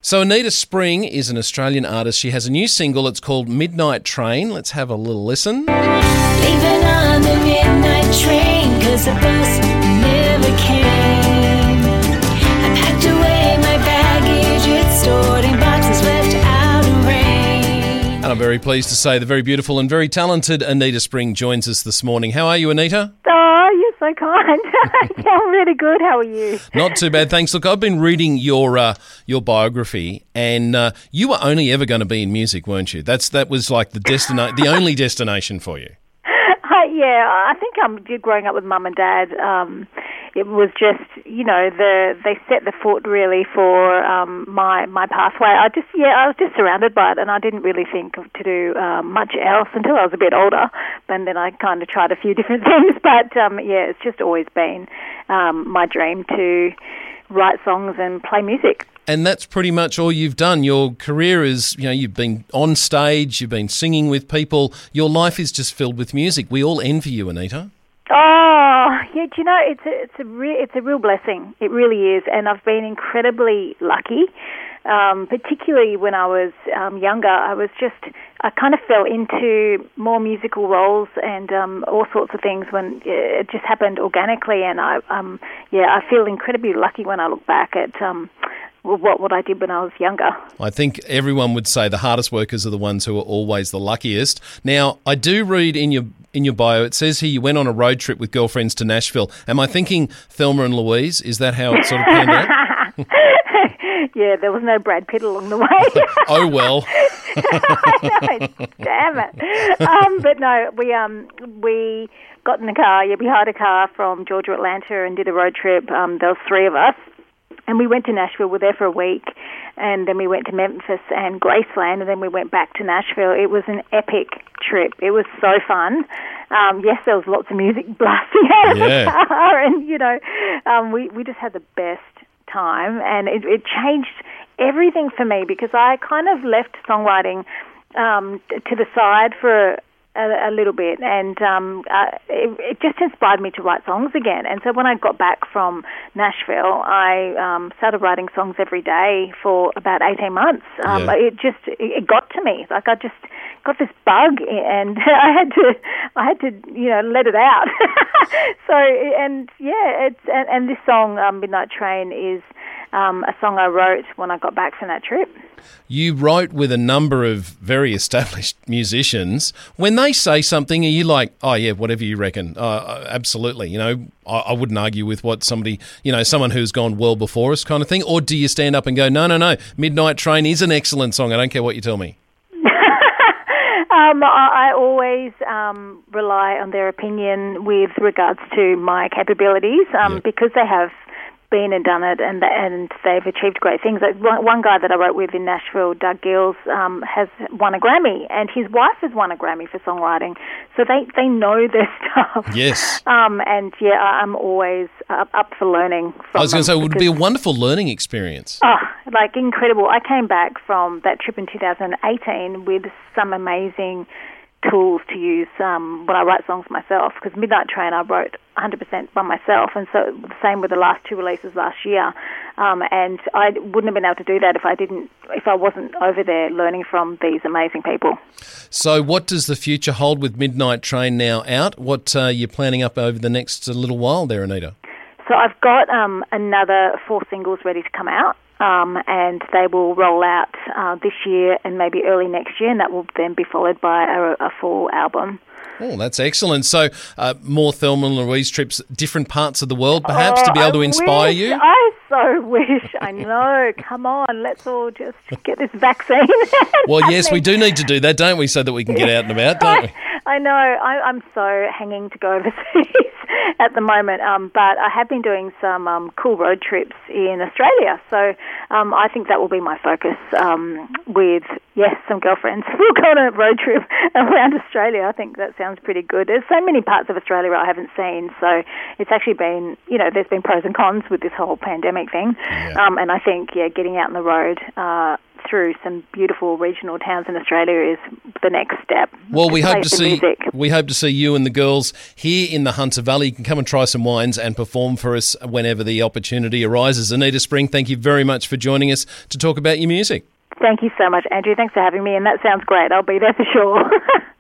So Anita Spring is an Australian artist. She has a new single. It's called Midnight Train. Let's have a little listen. Leaving on the midnight train, 'cause the bus never came. I packed away my baggage, it's stored in boxes left out in rain. And I'm very pleased to say the very beautiful and very talented Anita Spring joins us this morning. How are you, Anita? Oh, you're so kind. Yeah, I'm really good. How are you? Not too bad, thanks. Look, I've been reading your biography, and you were only ever going to be in music, weren't you? That was like the only destination for you. Yeah, I think growing up with mum and dad, it was just, they set the foot really for my pathway. I was just surrounded by it, and I didn't really think to do much else until I was a bit older. And then I kind of tried a few different things. But it's just always been my dream to write songs and play music. And that's pretty much all you've done. Your career is, you've been on stage, you've been singing with people. Your life is just filled with music. We all envy you, Anita. Oh, yeah, do you know, it's a real blessing. It really is. And I've been incredibly lucky, particularly when I was younger. I kind of fell into more musical roles and all sorts of things when it just happened organically. And I feel incredibly lucky when I look back at what I did when I was younger. I think everyone would say the hardest workers are the ones who are always the luckiest. Now, I do read in your bio, it says here you went on a road trip with girlfriends to Nashville. Am I thinking Thelma and Louise? Is that how it sort of panned out? Yeah, there was no Brad Pitt along the way. Oh, well. Damn it. But no, we got in the car. Yeah, we hired a car from Georgia, Atlanta, and did a road trip. There was 3 of us. And we went to Nashville. We were there for a week. And then we went to Memphis and Graceland. And then we went back to Nashville. It was an epic trip. It was so fun. Yes, there was lots of music blasting out of the car. And, we just had the best time. And it changed everything for me because I kind of left songwriting to the side for a little bit, and it just inspired me to write songs again. And so when I got back from Nashville, I started writing songs every day for about 18 months. It got to me. Like I just got this bug, and I had to let it out. And this song Midnight Train is a song I wrote when I got back from that trip. You wrote with a number of very established musicians. When they say something, are you like, oh yeah, whatever you reckon? Absolutely. I wouldn't argue with what somebody, someone who's gone well before us kind of thing. Or do you stand up and go, no, Midnight Train is an excellent song. I don't care what you tell me. I always rely on their opinion with regards to my capabilities because they have been and done it, and they've achieved great things. Like one guy that I wrote with in Nashville, Doug Gills, has won a Grammy, and his wife has won a Grammy for songwriting. So they know their stuff. Yes. I'm always up for learning from I was going to say, it would be a because wonderful learning experience. Incredible. I came back from that trip in 2018 with some amazing tools to use when I write songs myself, because Midnight Train I wrote 100% by myself, and so the same with the last 2 releases last year, and I wouldn't have been able to do that if I wasn't over there learning from these amazing people. So what does the future hold with Midnight Train now out? What are you planning up over the next little while there, Anita? So I've got another 4 singles ready to come out. And they will roll out this year and maybe early next year, and that will then be followed by a full album. Oh, that's excellent. So more Thelma and Louise trips, different parts of the world perhaps to be able to inspire you? I so wish. I know. Come on, let's all just get this vaccine. Well, yes, we do need to do that, don't we, so that we can get out and about, don't we? I know. I'm so hanging to go overseas at the moment, but I have been doing some cool road trips in Australia, so I think that will be my focus with, some girlfriends. We'll go on a road trip around Australia. I think that sounds pretty good. There's so many parts of Australia I haven't seen, so it's actually been, there's been pros and cons with this whole pandemic thing, and I think, getting out on the road through some beautiful regional towns in Australia is the next step. Well, we hope to see you and the girls here in the Hunter Valley. You can come and try some wines and perform for us whenever the opportunity arises. Anita Spring, thank you very much for joining us to talk about your music. Thank you so much, Andrew. Thanks for having me, and that sounds great. I'll be there for sure.